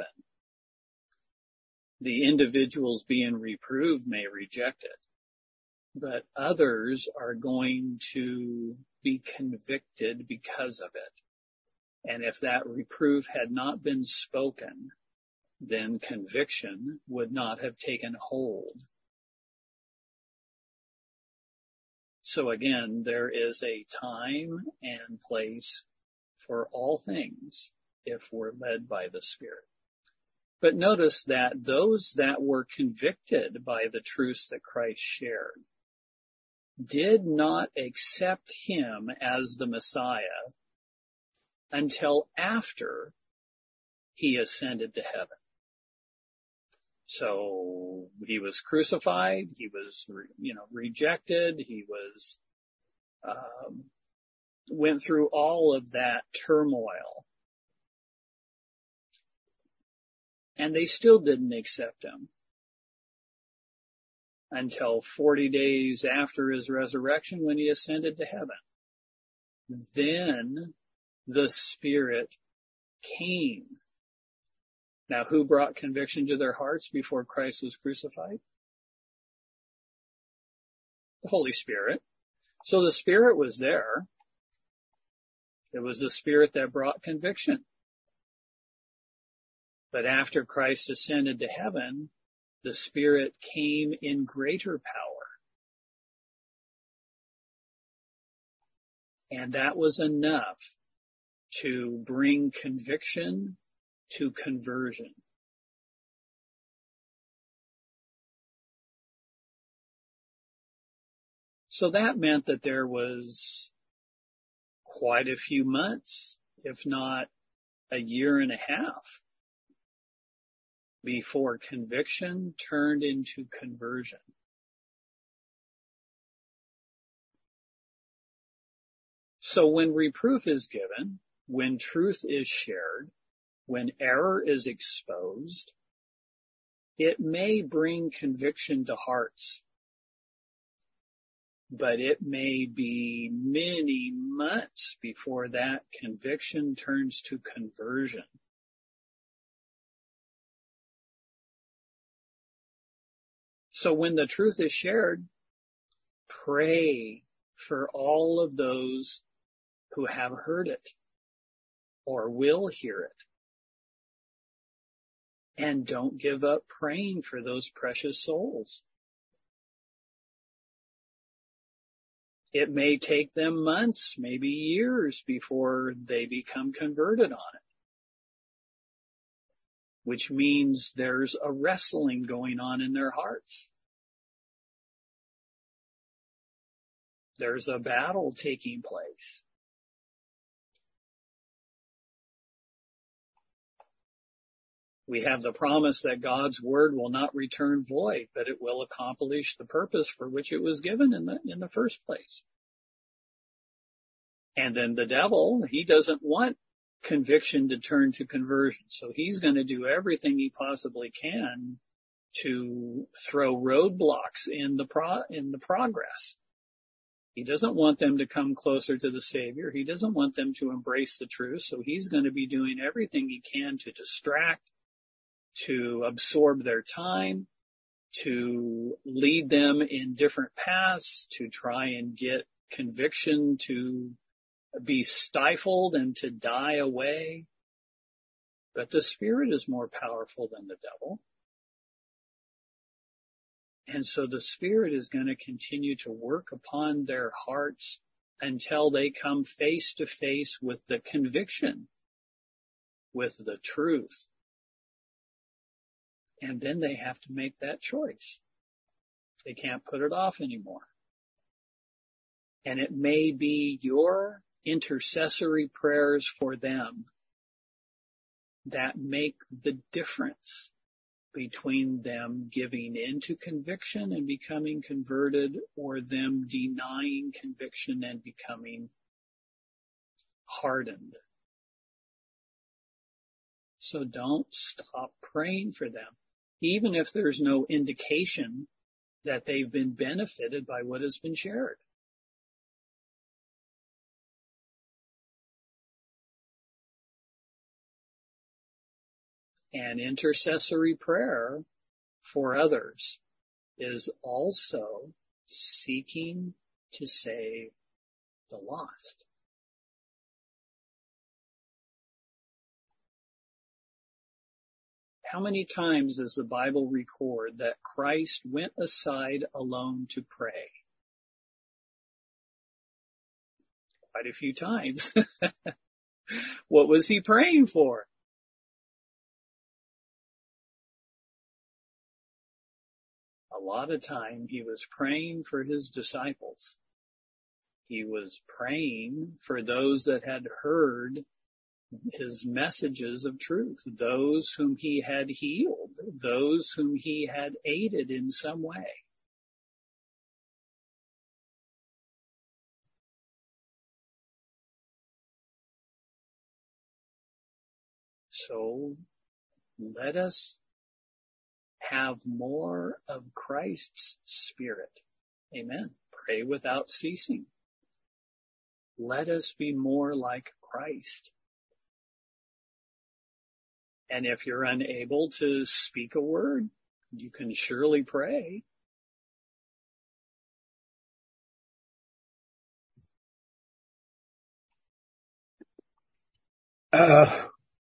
the individuals being reproved may reject it, but others are going to be convicted because of it. And if that reproof had not been spoken, then conviction would not have taken hold. So again, there is a time and place for all things if we're led by the Spirit. But notice that those that were convicted by the truths that Christ shared did not accept him as the Messiah until after he ascended to heaven. So he was crucified, he was, you know, rejected, he was, um, went through all of that turmoil. And they still didn't accept him. until forty days after his resurrection when he ascended to heaven. Then the Spirit came. Now, who brought conviction to their hearts before Christ was crucified? The Holy Spirit. So the Spirit was there. It was the Spirit that brought conviction. But after Christ ascended to heaven, the Spirit came in greater power. And that was enough to bring conviction to conversion. So that meant that there was quite a few months, if not a year and a half, before conviction turned into conversion. So when reproof is given, when truth is shared, when error is exposed, it may bring conviction to hearts, but it may be many months before that conviction turns to conversion. So when the truth is shared, pray for all of those who have heard it or will hear it. And don't give up praying for those precious souls. It may take them months, maybe years before they become converted on it. Which means there's a wrestling going on in their hearts. There's a battle taking place. We have the promise that God's word will not return void, but it will accomplish the purpose for which it was given in the, in the first place. And then the devil, he doesn't want conviction to turn to conversion. So he's going to do everything he possibly can to throw roadblocks in the pro, in the progress. He doesn't want them to come closer to the Savior. He doesn't want them to embrace the truth. So he's going to be doing everything he can to distract, to absorb their time, to lead them in different paths, to try and get conviction to be stifled and to die away. But the Spirit is more powerful than the devil. And so the Spirit is going to continue to work upon their hearts until they come face to face with the conviction, with the truth. And then they have to make that choice. They can't put it off anymore. And it may be your intercessory prayers for them that make the difference between them giving into conviction and becoming converted, or them denying conviction and becoming hardened. So don't stop praying for them, even if there's no indication that they've been benefited by what has been shared. And intercessory prayer for others is also seeking to save the lost. How many times does the Bible record that Christ went aside alone to pray? Quite a few times. What was he praying for? A lot of time he was praying for his disciples. He was praying for those that had heard his messages of truth, those whom he had healed, those whom he had aided in some way. So let us have more of Christ's Spirit. Amen. Pray without ceasing. Let us be more like Christ. And if you're unable to speak a word, you can surely pray. Uh,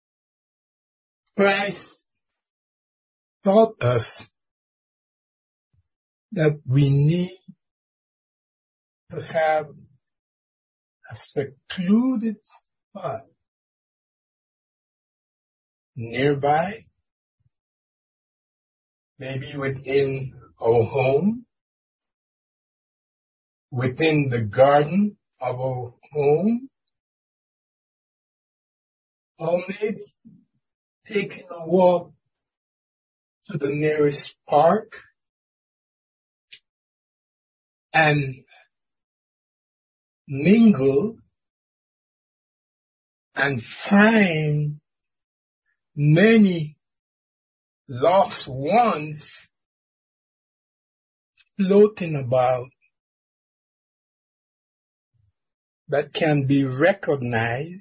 Christ taught us that we need to have a secluded spot nearby, maybe within our home, within the garden of our home, or maybe taking a walk to the nearest park and mingle and find many lost ones floating about that can be recognized,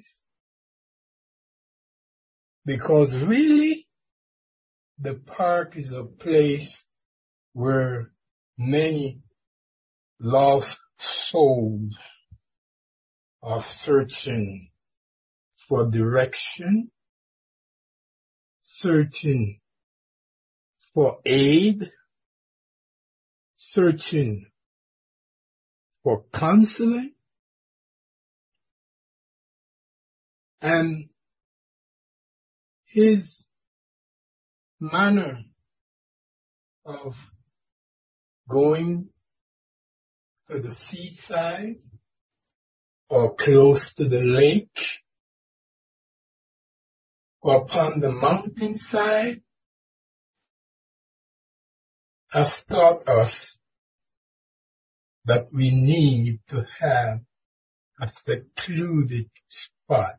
because really the park is a place where many lost souls are searching for direction, searching for aid, searching for counseling, and his manner of going to the seaside or close to the lake or upon the mountainside has taught us that we need to have a secluded spot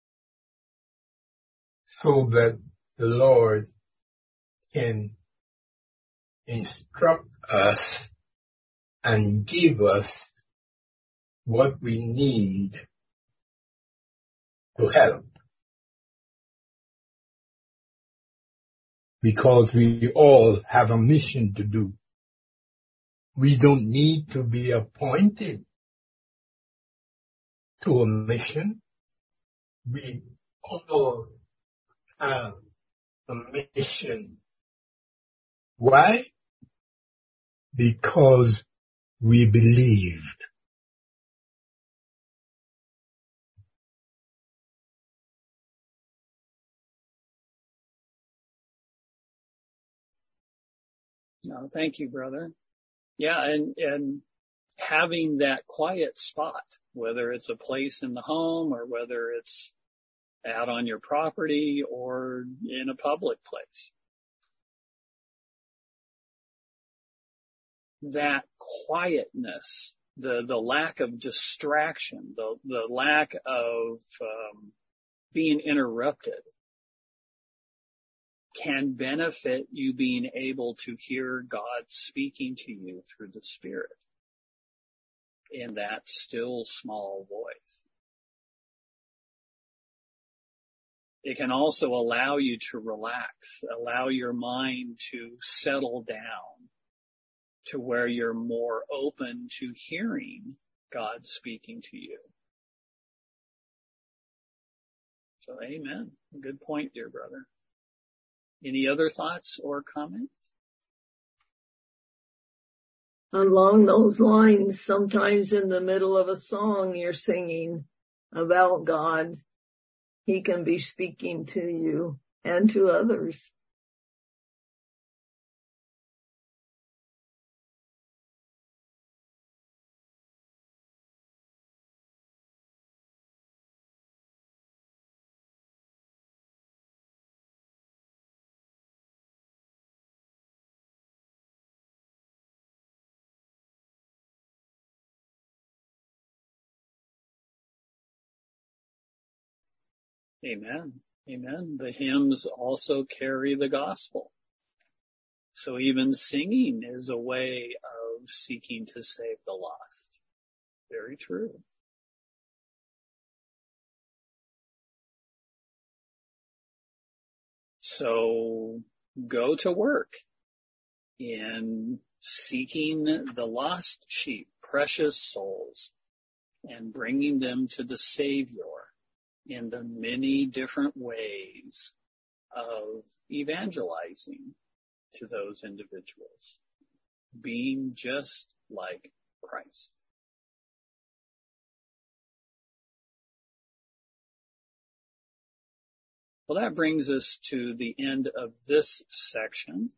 so that the Lord can instruct us and give us what we need to help. Because we all have a mission to do. We don't need to be appointed to a mission. We all have a mission. Why? Because we believed. No, thank you, brother. Yeah, and, and having that quiet spot, whether it's a place in the home or whether it's out on your property or in a public place. That quietness, the, the lack of distraction, the, the lack of um, being interrupted can benefit you being able to hear God speaking to you through the Spirit in that still small voice. It can also allow you to relax, allow your mind to settle down to where you're more open to hearing God speaking to you. So amen. Good point, dear brother. Any other thoughts or comments? Along those lines, sometimes in the middle of a song you're singing about God, He can be speaking to you and to others. Amen. Amen. The hymns also carry the gospel. So even singing is a way of seeking to save the lost. Very true. So go to work in seeking the lost sheep, precious souls, and bringing them to the Savior in the many different ways of evangelizing to those individuals, being just like Christ. Well, that brings us to the end of this section.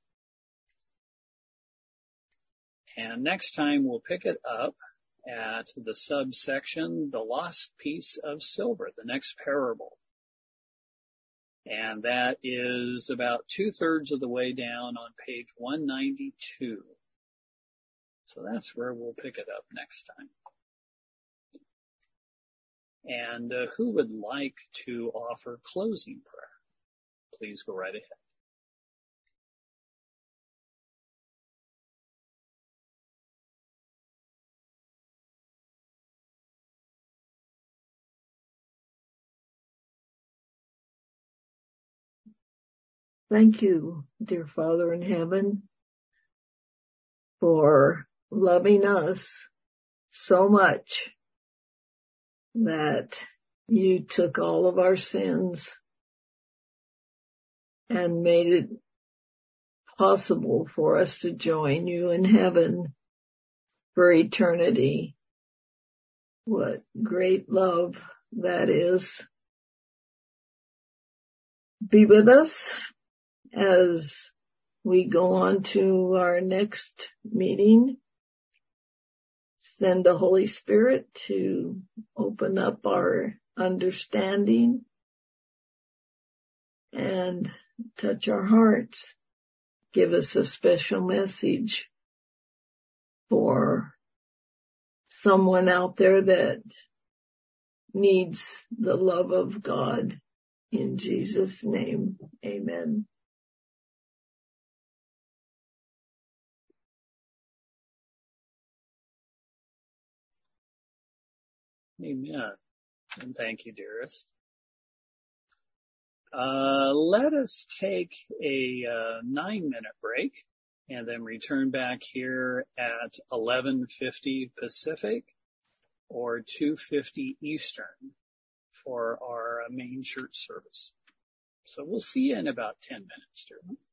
And next time we'll pick it up at the subsection, the lost piece of silver, the next parable. And that is about two-thirds of the way down on page one ninety-two. So that's where we'll pick it up next time. And uh, who would like to offer closing prayer? Please go right ahead. Thank you, dear Father in heaven, for loving us so much that you took all of our sins and made it possible for us to join you in heaven for eternity. What great love that is. Be with us as we go on to our next meeting. Send the Holy Spirit to open up our understanding and touch our hearts. Give us a special message for someone out there that needs the love of God. In Jesus' name, amen. Amen. And thank you, dearest. Uh, let us take a uh, nine-minute break and then return back here at eleven fifty Pacific or two fifty Eastern for our main church service. So we'll see you in about ten minutes, dear ones.